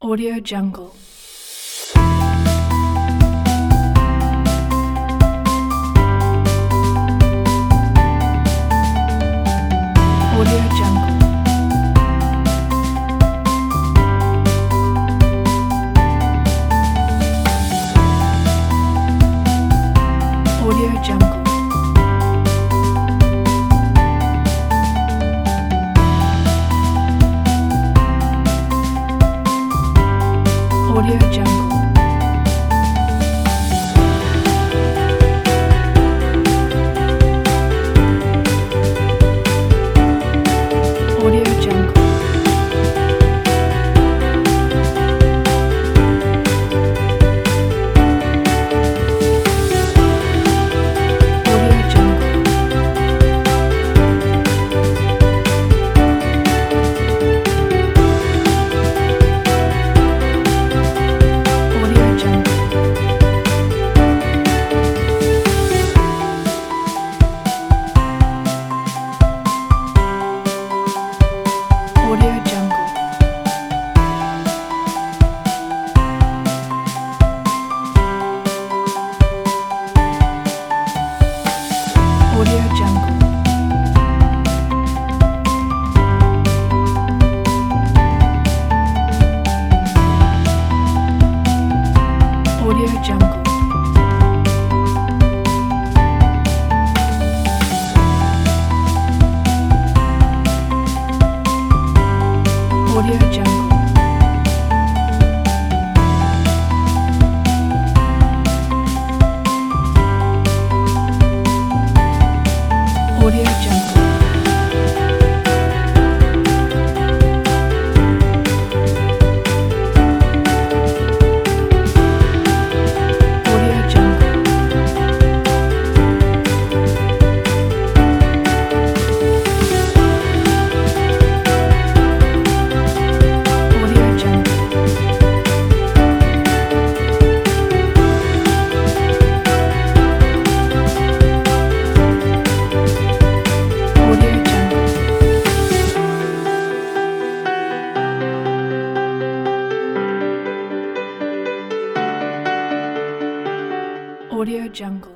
Audio Jungle. Audio Jungle. Audio Jungle. Audio Jungle. Audio Jungle. Audio Jungle. Audio Jungle. Audio Jungle. Audio Jungle. Audio Jungle. Audio Jungle. Audio Jungle. Audio Jungle. Audio Jungle. Audio Jungle. Audio Jungle.